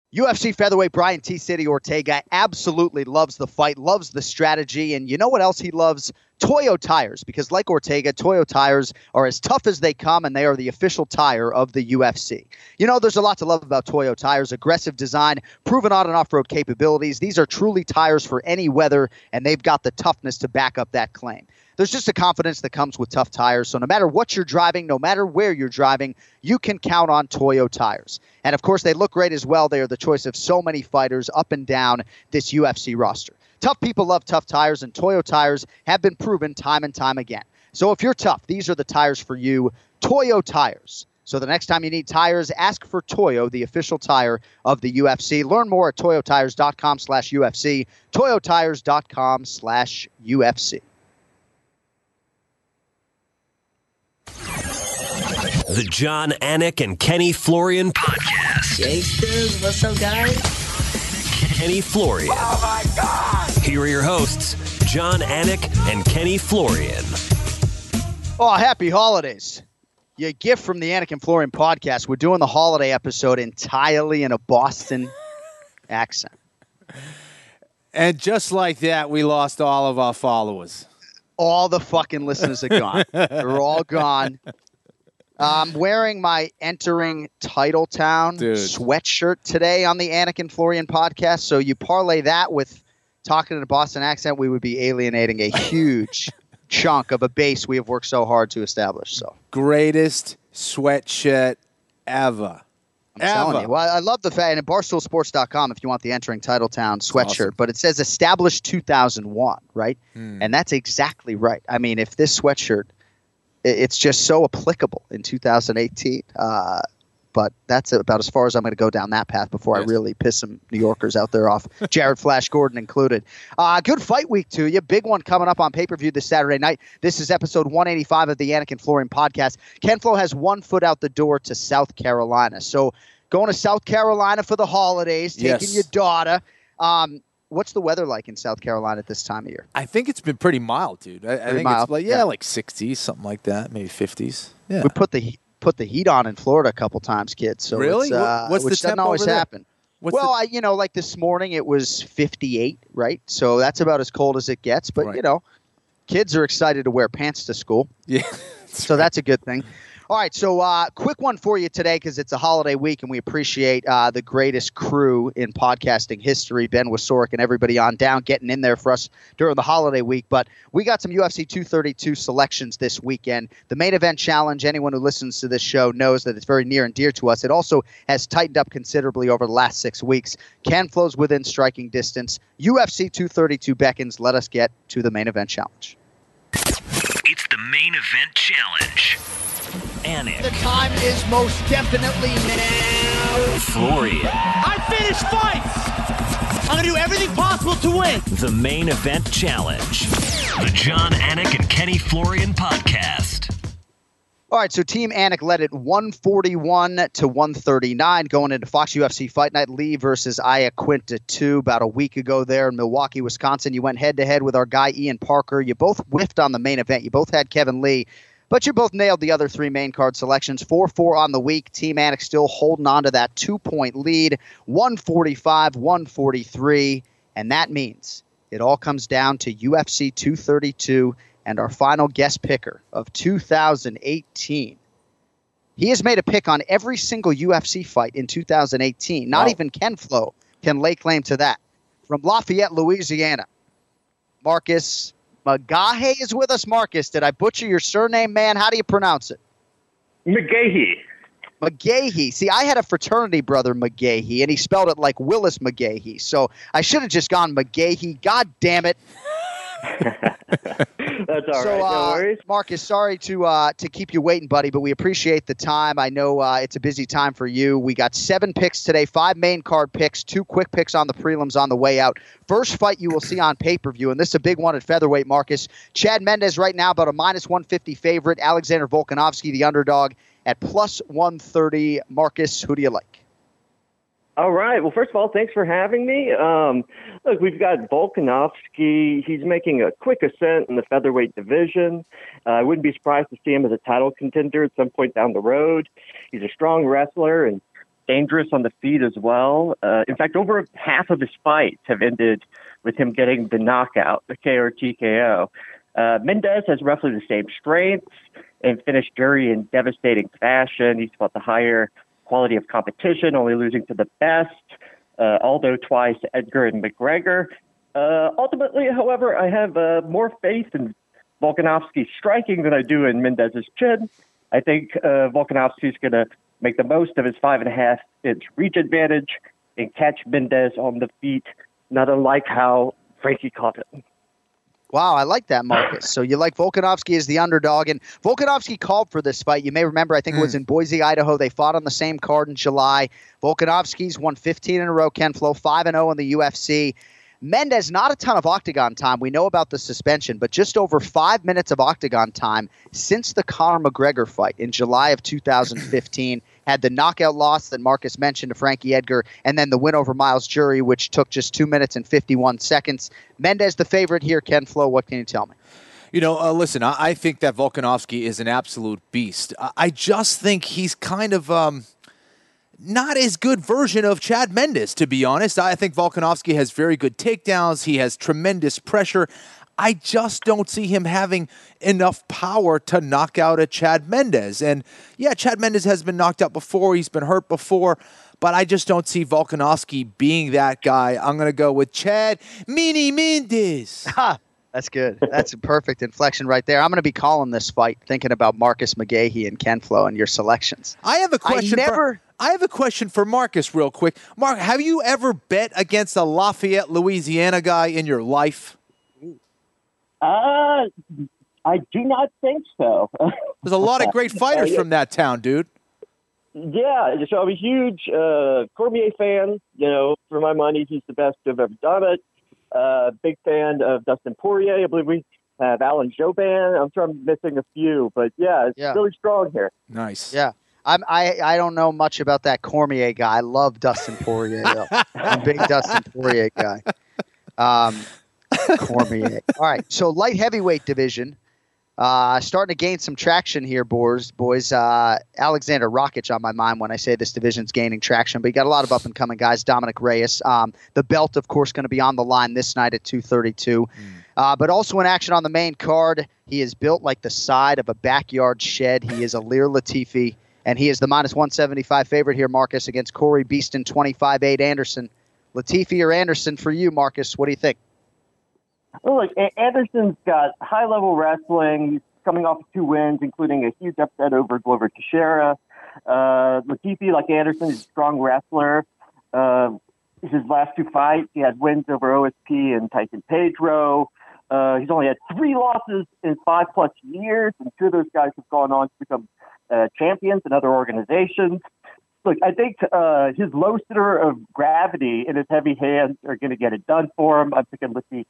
UFC featherweight Brian T. City Ortega absolutely loves the fight, loves the strategy, and you know what else he loves? Toyo tires, because like Ortega, Toyo tires are as tough as they come, and they are the official tire of the UFC. You know, there's a lot to love about Toyo tires. Aggressive design, proven on and off-road capabilities. These are truly tires for any weather, and they've got the toughness to back up that claim. There's just a confidence that comes with tough tires. So no matter what you're driving, no matter where you're driving, you can count on Toyo tires. And of course, they look great as well. They are the choice of so many fighters up and down this UFC roster. Tough people love tough tires, and Toyo tires have been proven time and time again. So if you're tough, these are the tires for you. Toyo tires. So the next time you need tires, ask for Toyo, the official tire of the UFC. Learn more at toyotires.com/UFC, toyotires.com/UFC. The John Anik and Kenny Florian podcast. Gangsters, what's up, guys? Kenny Florian. Oh, my God! Here are your hosts, John Anik and Kenny Florian. Oh, happy holidays. Your gift from the Anik and Florian podcast. We're doing the holiday episode entirely in a Boston accent. And just like that, we lost all of our followers. All the fucking listeners are gone. They're all gone. I'm wearing my Entering Titletown sweatshirt today on the Anik and Florian podcast. So you parlay that with talking in a Boston accent, we would be alienating a huge chunk of a base we have worked so hard to establish. So greatest sweatshirt ever. I'm telling you. Well, I love the fact, and at BarstoolSports.com, if you want the Entering Titletown sweatshirt, awesome. But it says established 2001, right? And that's exactly right. I mean, if this sweatshirt, it's just so applicable in 2018. But that's about as far as I'm going to go down that path before I really piss some New Yorkers out there off, Jared Flash Gordon included. Good fight week to you. Big one coming up on pay-per-view this Saturday night. This is episode 185 of the Anik and Florian podcast. Ken Flo has one foot out the door to South Carolina. So going to South Carolina for the holidays, taking your daughter. What's the weather like in South Carolina at this time of year? I think it's been pretty mild, dude. I think mild. It's like 60s, something like that, maybe 50s. Yeah. We put the heat on in Florida a couple times, kids. So really? What's the which doesn't always happen. Like this morning it was 58, right? So that's about as cold as it gets. But, kids are excited to wear pants to school. Yeah. That's a good thing. All right, so quick one for you today because it's a holiday week, and we appreciate the greatest crew in podcasting history, Ben Wasorek and everybody on down, getting in there for us during the holiday week. But we got some UFC 232 selections this weekend. The main event challenge, anyone who listens to this show knows that it's very near and dear to us. It also has tightened up considerably over the last 6 weeks. Ken Flo's within striking distance. UFC 232 beckons. Let us get to the main event challenge. It's the main event challenge. Anik. The time is most definitely now. Florian. I finish fights. I'm going to do everything possible to win. The main event challenge. The John Anik and Kenny Florian podcast. All right, so Team Anik led it 141-139 going into Fox UFC Fight Night. Lee versus Iaquinta 2 about a week ago there in Milwaukee, Wisconsin. You went head-to-head with our guy Ian Parker. You both whiffed on the main event. You both had Kevin Lee. But you both nailed the other three main card selections. 4-4 on the week. Team Anik still holding on to that 2-point lead. 145-143. And that means it all comes down to UFC 232 and our final guest picker of 2018. He has made a pick on every single UFC fight in 2018. Not even Ken Flo can lay claim to that. From Lafayette, Louisiana, Marcus McGahey is with us. Marcus, did I butcher your surname, man? How do you pronounce it? McGahey. McGahey. See, I had a fraternity brother, McGahey, and he spelled it like Willis McGahey. So I should have just gone McGahey. God damn it. That's all right. No worries. Marcus, sorry to keep you waiting, buddy, but we appreciate the time. I know it's a busy time for you. We got 7 picks today, 5 main card picks, 2 quick picks on the prelims on the way out. First fight you will see on pay-per-view, and this is a big one at featherweight, Marcus. Chad Mendes right now about a -150 favorite. Alexander Volkanovski, the underdog, at +130. Marcus, who do you like? All right. Well, first of all, thanks for having me. Look, we've got Volkanovski. He's making a quick ascent in the featherweight division. I wouldn't be surprised to see him as a title contender at some point down the road. He's a strong wrestler and dangerous on the feet as well. In fact, over half of his fights have ended with him getting the knockout, the KO or TKO. Mendes has roughly the same strengths and finished Jury in devastating fashion. He's fought the higher quality of competition, only losing to the best, Aldo twice, Edgar and McGregor. Ultimately, however, I have more faith in Volkanovski's striking than I do in Mendes's chin. I think Volkanovski's going to make the most of his 5.5-inch reach advantage and catch Mendes on the feet, not unlike how Frankie caught it. Wow, I like that, Marcus. So you like Volkanovski as the underdog. And Volkanovski called for this fight. You may remember, I think it was in Boise, Idaho. They fought on the same card in July. Volkanovski's won 15 in a row, Ken Flo, 5-0 in the UFC. Mendes, not a ton of octagon time. We know about the suspension, but just over 5 minutes of octagon time since the Conor McGregor fight in July of 2015. Had the knockout loss that Marcus mentioned to Frankie Edgar, and then the win over Miles Jury, which took just 2 minutes and 51 seconds. Mendes the favorite here. Ken Flo, what can you tell me? Listen, I think that Volkanovski is an absolute beast. I just think he's kind of not as good version of Chad Mendes, to be honest. I think Volkanovski has very good takedowns. He has tremendous pressure. I just don't see him having enough power to knock out a Chad Mendes. And yeah, Chad Mendes has been knocked out before. He's been hurt before. But I just don't see Volkanovski being that guy. I'm going to go with Chad Mini Mendes. That's good. That's a perfect inflection right there. I'm going to be calling this fight thinking about Marcus McGahee and Ken Flo and your selections. I have a question for Marcus real quick. Mark, have you ever bet against a Lafayette, Louisiana guy in your life? I do not think so. There's a lot of great fighters from that town, dude. Yeah, so I'm a huge Cormier fan. For my money, he's the best to have ever done it. Big fan of Dustin Poirier. I believe we have Alan Jouban. I'm sure I'm missing a few, but it's really strong here. Nice. Yeah. I don't know much about that Cormier guy. I love Dustin Poirier, though. I'm a big Dustin Poirier guy. Cormier. All right, so light heavyweight division. Starting to gain some traction here, boys. Alexander Rakic on my mind when I say this division's gaining traction, but you got a lot of up-and-coming guys. Dominic Reyes. The belt, of course, going to be on the line this night at 2:32. But also in action on the main card, he is built like the side of a backyard shed. He is Ilir Latifi, and he is the -175 favorite here, Marcus, against Corey Beeston, 25-8 Anderson. Latifi or Anderson for you, Marcus? What do you think? Well, look, Anderson's got high-level wrestling. He's coming off of 2 wins, including a huge upset over Glover Teixeira. Latifi, like Anderson, is a strong wrestler. His last 2 fights, he had wins over OSP and Tyson Pedro. He's only had 3 losses in 5+ years, and 2 of those guys have gone on to become champions in other organizations. Look, I think his low center of gravity and his heavy hands are going to get it done for him. I'm thinking Latifi.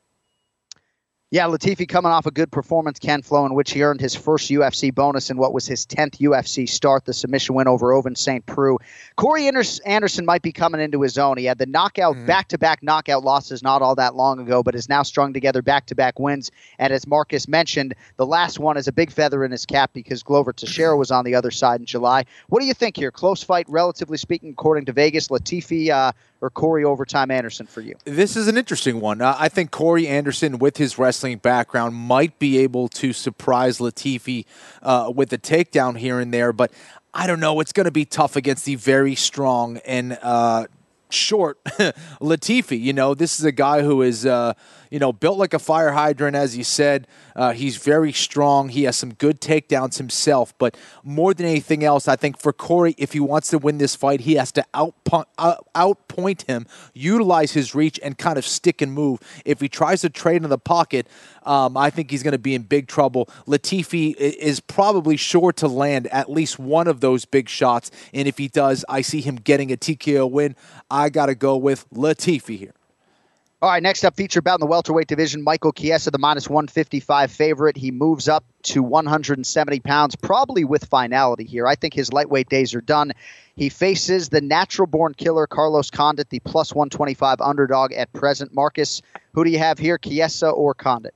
Yeah, Latifi coming off a good performance, Ken Flo, in which he earned his first UFC bonus in what was his 10th UFC start, the submission win over Ovince St. Preux. Corey Anderson might be coming into his own. He had the back-to-back knockout losses not all that long ago, but has now strung together back-to-back wins. And as Marcus mentioned, the last one is a big feather in his cap because Glover Teixeira was on the other side in July. What do you think here? Close fight, relatively speaking, according to Vegas. Latifi or Corey Overtime Anderson for you? This is an interesting one. I think Corey Anderson, with his wrestling background, might be able to surprise Latifi with a takedown here and there, but I don't know. It's going to be tough against the very strong and short Latifi. This is a guy who is built like a fire hydrant, as you said. He's very strong. He has some good takedowns himself. But more than anything else, I think for Corey, if he wants to win this fight, he has to outpoint him, utilize his reach, and kind of stick and move. If he tries to trade in the pocket, I think he's going to be in big trouble. Latifi is probably sure to land at least one of those big shots. And if he does, I see him getting a TKO win. I got to go with Latifi here. All right, next up, feature bout in the welterweight division, Michael Chiesa, the -155 favorite. He moves up to 170 pounds, probably with finality here. I think his lightweight days are done. He faces the natural-born killer, Carlos Condit, the +125 underdog at present. Marcus, who do you have here, Chiesa or Condit?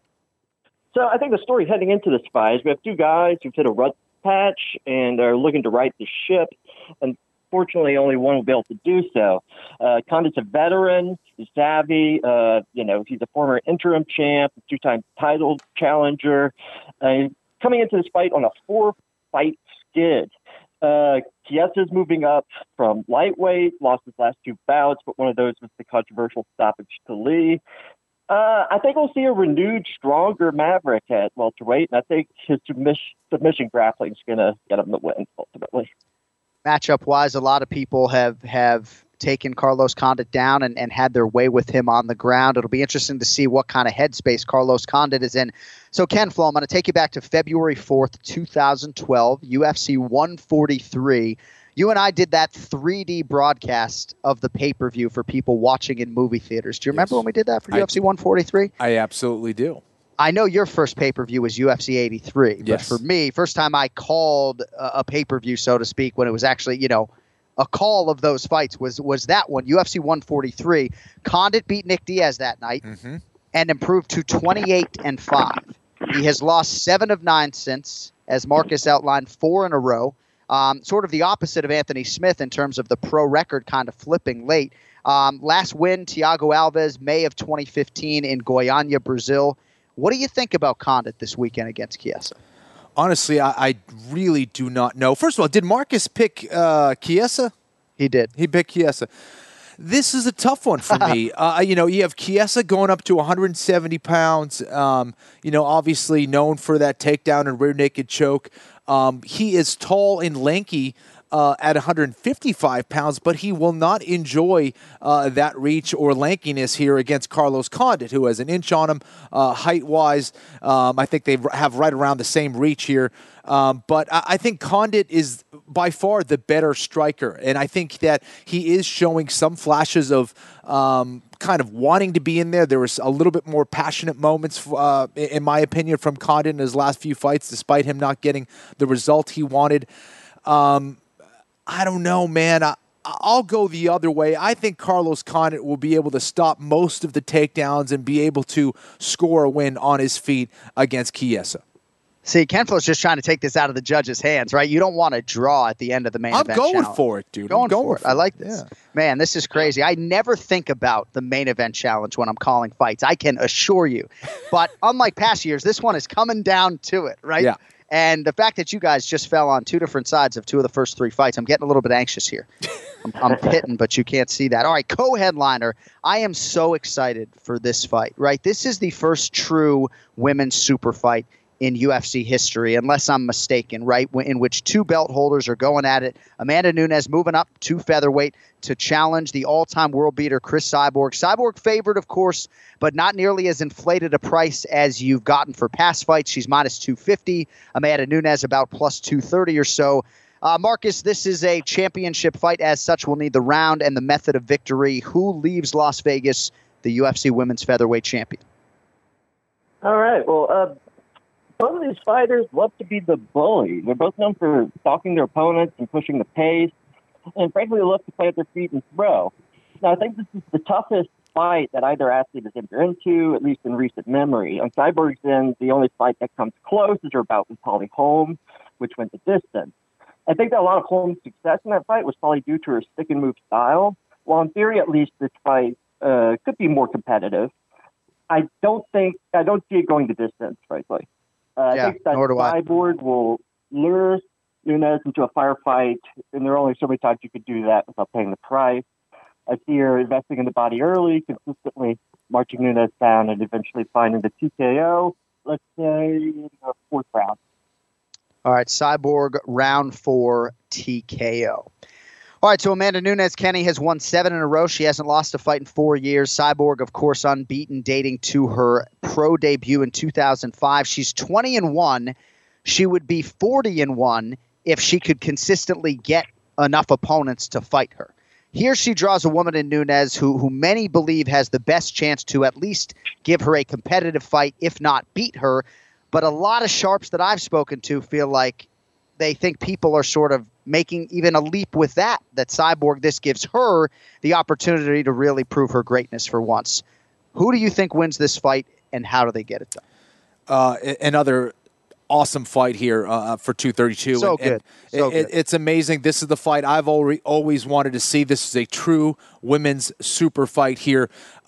So I think the story heading into this fight is we have 2 guys who've hit a rut patch and are looking to right the ship. And unfortunately, only one will be able to do so. Condit's a veteran. He's savvy. He's a former interim champ, two-time title challenger. Coming into this fight on a 4-fight skid. Chiesa's moving up from lightweight, lost his last 2 bouts, but one of those was the controversial stoppage to Lee. I think we'll see a renewed, stronger Maverick at welterweight, and I think his submission grappling is going to get him the win, ultimately. Matchup-wise, a lot of people have taken Carlos Condit down and had their way with him on the ground. It'll be interesting to see what kind of headspace Carlos Condit is in. So, Ken Flo, I'm going to take you back to February 4th, 2012, UFC 143. You and I did that 3D broadcast of the pay-per-view for people watching in movie theaters. Do you remember when we did that for UFC 143? I absolutely do. I know your first pay-per-view was UFC 83. Yes. But for me, first time I called a pay-per-view, so to speak, when it was actually, a call of those fights was that one, UFC 143. Condit beat Nick Diaz that night and improved to 28-5. He has lost 7 of 9 since, as Marcus outlined, 4 in a row. Sort of the opposite of Anthony Smith in terms of the pro record kind of flipping late. Last win, Thiago Alves, May of 2015 in Goiânia, Brazil. What do you think about Condit this weekend against Chiesa? Honestly, I really do not know. First of all, did Marcus pick Chiesa? He did. He picked Chiesa. This is a tough one for me. You have Chiesa going up to 170 pounds, obviously known for that takedown and rear naked choke. He is tall and lanky at 155 pounds, but he will not enjoy that reach or lankiness here against Carlos Condit, who has an inch on him height-wise. I think they have right around the same reach here. But I think Condit is by far the better striker, and I think that he is showing some flashes of kind of wanting to be in there. There was a little bit more passionate moments, in my opinion, from Condit in his last few fights, despite him not getting the result he wanted. I don't know, man. I'll go the other way. I think Carlos Condit will be able to stop most of the takedowns and be able to score a win on his feet against Chiesa. See, Ken Flo's just trying to take this out of the judge's hands, right? You don't want to draw at the end of the main event challenge. I'm going for it, dude. I'm going for it. I like this. Yeah. Man, this is crazy. I never think about the main event challenge when I'm calling fights. I can assure you. But unlike past years, this one is coming down to it, right? Yeah. And the fact that you guys just fell on 2 different sides of 2 of the first 3 fights, I'm getting a little bit anxious here. I'm hitting, but you can't see that. All right, co-headliner. I am so excited for this fight, right? This is the first true women's super fight in UFC history, unless I'm mistaken, right, in which 2 belt holders are going at it. Amanda Nunes moving up to featherweight to challenge the all-time world beater, Chris Cyborg. Cyborg favored, of course, but not nearly as inflated a price as you've gotten for past fights. She's minus 250. Amanda Nunes about plus 230 or so. Marcus, this is a championship fight. As such, we'll need the round and the method of victory. Who leaves Las Vegas the UFC women's featherweight champion? All right, well, both of these fighters love to be the bully. They're both known for stalking their opponents and pushing the pace, and frankly, they love to play at their feet and throw. Now, I think this is the toughest fight that either athlete has entered into, at least in recent memory. On Cyborg's end, the only fight that comes close is her bout with Holly Holm, which went the distance. I think that a lot of Holm's success in that fight was probably due to her stick and move style. While in theory, at least, this fight could be more competitive, I don't see it going the distance, frankly. I think that Cyborg will lure Nunes into a firefight, and there are only so many times you could do that without paying the price. I see her investing in the body early, consistently marching Nunes down, and eventually finding the TKO, let's say, in the 4th round. All right, Cyborg, round 4, TKO. All right, so Amanda Nunes, Kenny, has won 7 in a row. She hasn't lost a fight in 4 years. Cyborg, of course, unbeaten, dating to her pro debut in 2005. She's 20-1. She would be 40-1 if she could consistently get enough opponents to fight her. Here she draws a woman in Nunes who many believe has the best chance to at least give her a competitive fight, if not beat her. But a lot of sharps that I've spoken to feel like they think people are sort of making even a leap with that Cyborg, this gives her the opportunity to really prove her greatness for once. Who do you think wins this fight, and how do they get it done? Another awesome fight here for 232. So good. Good. It's amazing. This is the fight I've always wanted to see. This is a true women's super fight here.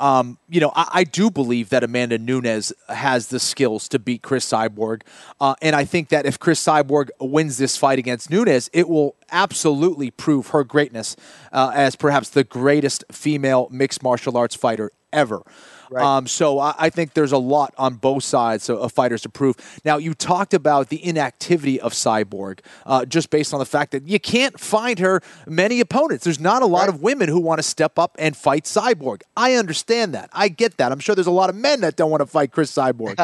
I do believe that Amanda Nunes has the skills to beat Chris Cyborg. And I think that if Chris Cyborg wins this fight against Nunes, it will absolutely prove her greatness as perhaps the greatest female mixed martial arts fighter ever. Right. So I think there's a lot on both sides of fighters to prove. Now, you talked about the inactivity of Cyborg, just based on the fact that you can't find her many opponents. There's not a lot of women who want to step up and fight Cyborg. I understand that. I get that. I'm sure there's a lot of men that don't want to fight Chris Cyborg.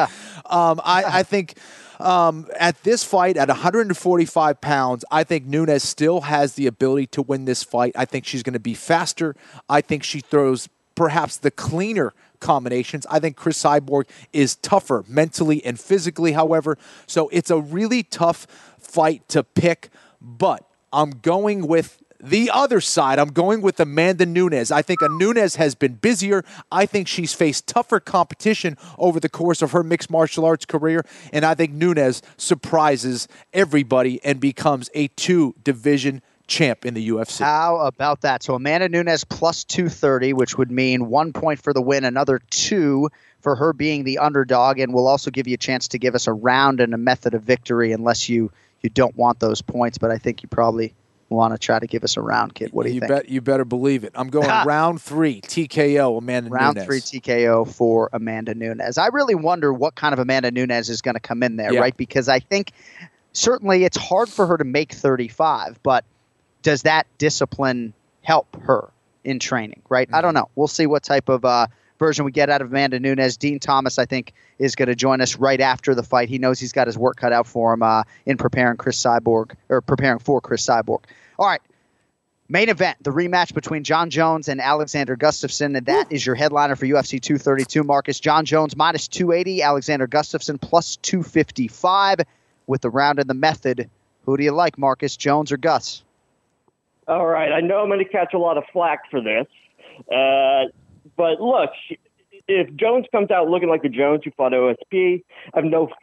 I think at this fight, at 145 pounds, I think Nunes still has the ability to win this fight. I think she's going to be faster. I think she throws perhaps the cleaner combinations. I think Chris Cyborg is tougher mentally and physically, however. So it's a really tough fight to pick, but I'm going with the other side. I'm going with Amanda Nunes. I think Nunes has been busier. I think she's faced tougher competition over the course of her mixed martial arts career, and I think Nunes surprises everybody and becomes a 2-division champ in the UFC. How about that? So Amanda Nunes plus 230, which would mean 1 point for the win, another 2 for her being the underdog, and we'll also give you a chance to give us a round and a method of victory unless you don't want those points, but I think you probably want to try to give us a round, kid. What do you think? You better believe it. I'm going round 3, TKO, Amanda Nunes. Round 3 TKO for Amanda Nunes. I really wonder what kind of Amanda Nunes is going to come in there, right? Because I think certainly it's hard for her to make 35, but does that discipline help her in training, right? I don't know. We'll see what type of version we get out of Amanda Nunes. Dean Thomas, I think, is going to join us right after the fight. He knows he's got his work cut out for him in preparing for Chris Cyborg. All right. Main event, the rematch between Jon Jones and Alexander Gustafsson, and that is your headliner for UFC 232, Marcus. Jon Jones minus 280, Alexander Gustafsson plus 255 with the round and the method. Who do you like, Marcus, Jones or Gus? All right, I know I'm going to catch a lot of flack for this, but look, if Jones comes out looking like the Jones who fought OSP, I have no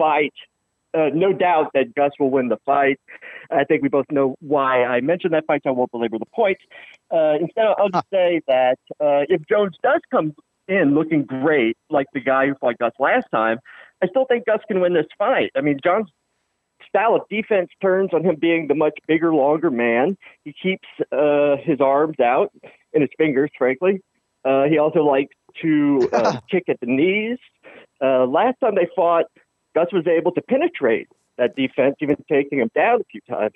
doubt that Gus will win the fight. I think we both know why I mentioned that fight, so I won't belabor the point. Instead, I'll just say that if Jones does come in looking great, like the guy who fought Gus last time, I still think Gus can win this fight. I mean, Jones' style of defense turns on him being the much bigger, longer man. He keeps his arms out and his fingers, frankly. He also likes to kick at the knees. Last time they fought, Gus was able to penetrate that defense, even taking him down a few times.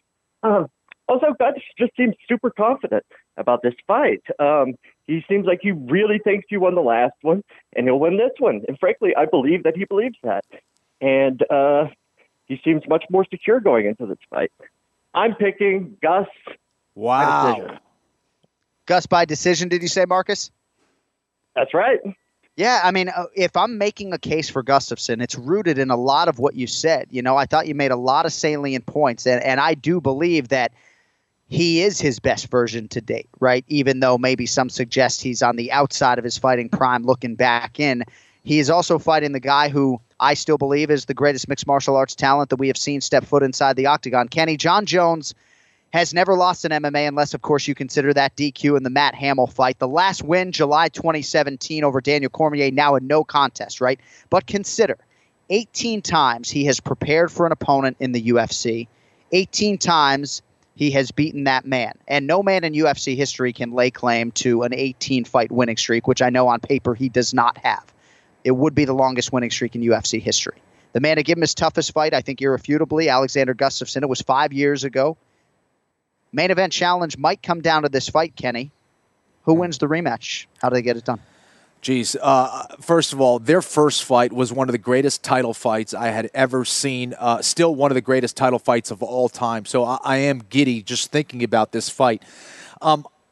Also, Gus just seems super confident about this fight. He seems like he really thinks he won the last one, and he'll win this one. And frankly, I believe that he believes that. And he seems much more secure going into this fight. I'm picking Gus. Wow. Gus by decision, did you say, Marcus? That's right. Yeah, I mean, if I'm making a case for Gustafsson, it's rooted in a lot of what you said. You know, I thought you made a lot of salient points, and I do believe that he is his best version to date, right? Even though maybe some suggest he's on the outside of his fighting prime looking back in. He is also fighting the guy who I still believe is the greatest mixed martial arts talent that we have seen step foot inside the octagon. Kenny, Jon Jones has never lost in MMA unless, of course, you consider that DQ in the Matt Hamill fight. The last win, July 2017 over Daniel Cormier, now a no contest, right? But consider, 18 times he has prepared for an opponent in the UFC. 18 times he has beaten that man. And no man in UFC history can lay claim to an 18-fight winning streak, which I know on paper he does not have. It would be the longest winning streak in UFC history. The man to give him his toughest fight, I think irrefutably, Alexander Gustafsson. It was 5 years ago. Main event challenge might come down to this fight, Kenny. Who wins the rematch? How do they get it done? Geez, first of all, their first fight was one of the greatest title fights I had ever seen. Still one of the greatest title fights of all time. So I am giddy just thinking about this fight.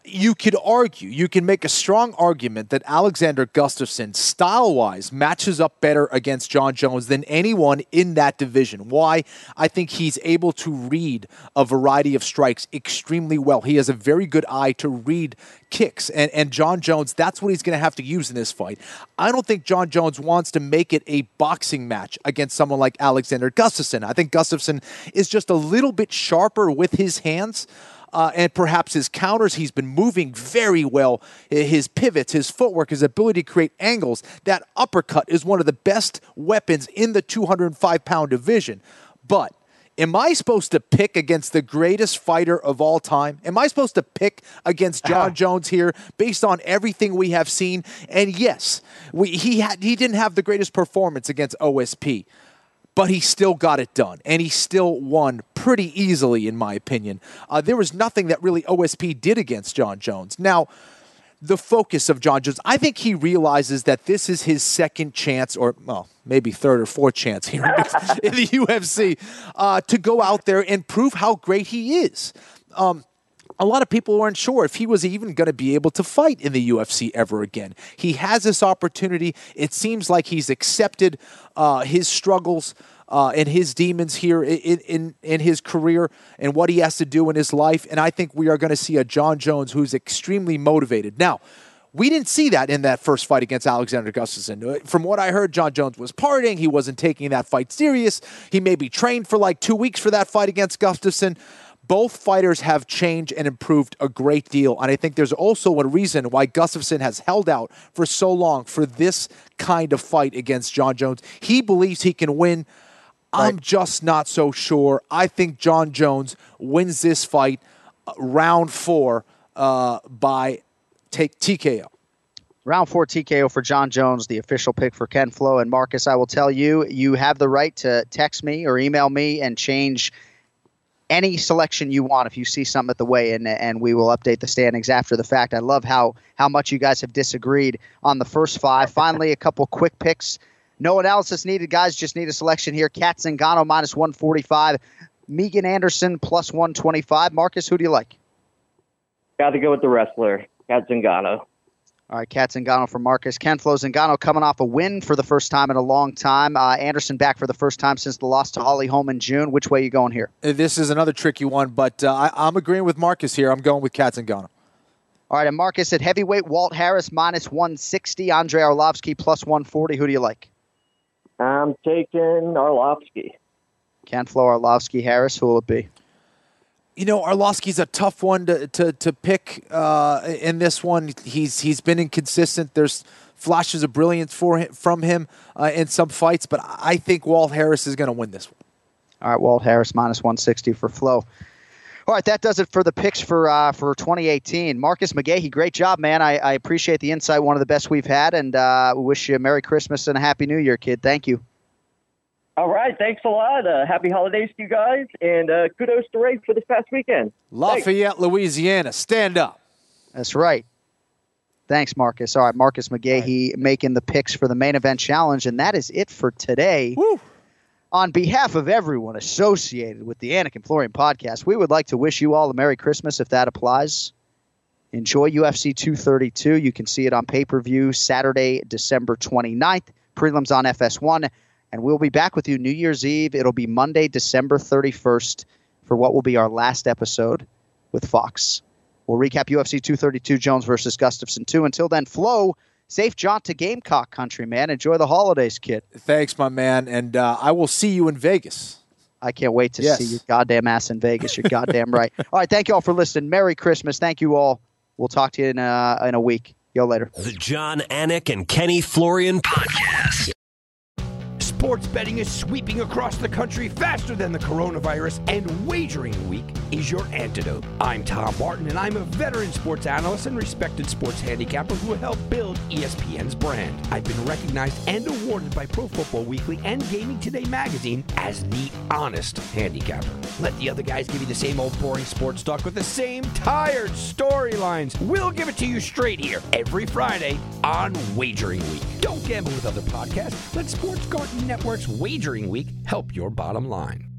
you can make a strong argument that Alexander Gustafsson, style-wise, matches up better against Jon Jones than anyone in that division. Why? I think he's able to read a variety of strikes extremely well. He has a very good eye to read kicks, and Jon Jones, that's what he's going to have to use in this fight. I don't think Jon Jones wants to make it a boxing match against someone like Alexander Gustafsson. I think Gustafsson is just a little bit sharper with his hands, and perhaps his counters. He's been moving very well. His pivots, his footwork, his ability to create angles. That uppercut is one of the best weapons in the 205-pound division. But am I supposed to pick against the greatest fighter of all time? Am I supposed to pick against Jon Jones here based on everything we have seen? And yes, he didn't have the greatest performance against OSP, but he still got it done, and he still won pretty easily, in my opinion. There was nothing that really OSP did against Jon Jones. Now, the focus of Jon Jones, I think he realizes that this is his second chance, or well, maybe third or fourth chance here in the UFC, to go out there and prove how great he is. A lot of people weren't sure if he was even going to be able to fight in the UFC ever again. He has this opportunity. It seems like he's accepted his struggles and his demons here in his career and what he has to do in his life. And I think we are going to see a Jon Jones who's extremely motivated. Now, we didn't see that in that first fight against Alexander Gustafsson. From what I heard, Jon Jones was partying. He wasn't taking that fight serious. He maybe trained for like 2 weeks for that fight against Gustafsson. Both fighters have changed and improved a great deal. And I think there's also a reason why Gustafsson has held out for so long for this kind of fight against Jon Jones. He believes he can win. I'm just not so sure. I think Jon Jones wins this fight round 4 by TKO. Round 4 TKO for Jon Jones, the official pick for Ken Flo. And Marcus, I will tell you, you have the right to text me or email me and change any selection you want if you see something at the weigh-in, and we will update the standings after the fact. I love how much you guys have disagreed on the first 5. Finally, a couple quick picks. No analysis needed, guys. Just need a selection here. Kat Zingano minus 145. Megan Anderson plus 125. Marcus, who do you like? Got to go with the wrestler, Kat Zingano. All right, Kat Zingano for Marcus. Ken Flo. Zingano coming off a win for the first time in a long time. Anderson back for the first time since the loss to Holly Holm in June. Which way are you going here? This is another tricky one, but I'm agreeing with Marcus here. I'm going with Kat Zingano. All right, and Marcus at heavyweight, Walt Harris minus 160. Andrei Arlovsky plus 140. Who do you like? I'm taking Arlovsky. Ken Flo, Arlovsky, Harris. Who will it be? You know, Arlovsky's a tough one to pick in this one. He's been inconsistent. There's flashes of brilliance from him in some fights, but I think Walt Harris is going to win this one. All right, Walt Harris minus 160 for Flo. All right, that does it for the picks for 2018. Marcus McGahey, great job, man. I appreciate the insight, one of the best we've had, and we wish you a Merry Christmas and a Happy New Year, kid. Thank you. All right, thanks a lot. Happy holidays to you guys, and kudos to Ray for this past weekend. Lafayette, Louisiana, stand up. That's right. Thanks, Marcus. All right, Marcus McGahey making the picks for the main event challenge, and that is it for today. Woo. On behalf of everyone associated with the Anik and Florian podcast, we would like to wish you all a Merry Christmas if that applies. Enjoy UFC 232. You can see it on pay-per-view Saturday, December 29th. Prelims on FS1. And we'll be back with you New Year's Eve. It'll be Monday, December 31st for what will be our last episode with Fox. We'll recap UFC 232, Jones versus Gustafsson 2. Until then, Flo, safe jaunt to Gamecock country, man. Enjoy the holidays, kid. Thanks, my man. And I will see you in Vegas. I can't wait to see your goddamn ass in Vegas. You're goddamn right. All right, thank you all for listening. Merry Christmas. Thank you all. We'll talk to you in a week. Yo, later. The John Anik and Kenny Florian Podcast. Sports betting is sweeping across the country faster than the coronavirus, and Wagering Week is your antidote. I'm Tom Barton, and I'm a veteran sports analyst and respected sports handicapper who helped build ESPN's brand. I've been recognized and awarded by Pro Football Weekly and Gaming Today magazine as the honest handicapper. Let the other guys give you the same old boring sports talk with the same tired storylines. We'll give it to you straight here every Friday on Wagering Week. Don't gamble with other podcasts. Let Sports Garden Network's Wagering Week help your bottom line.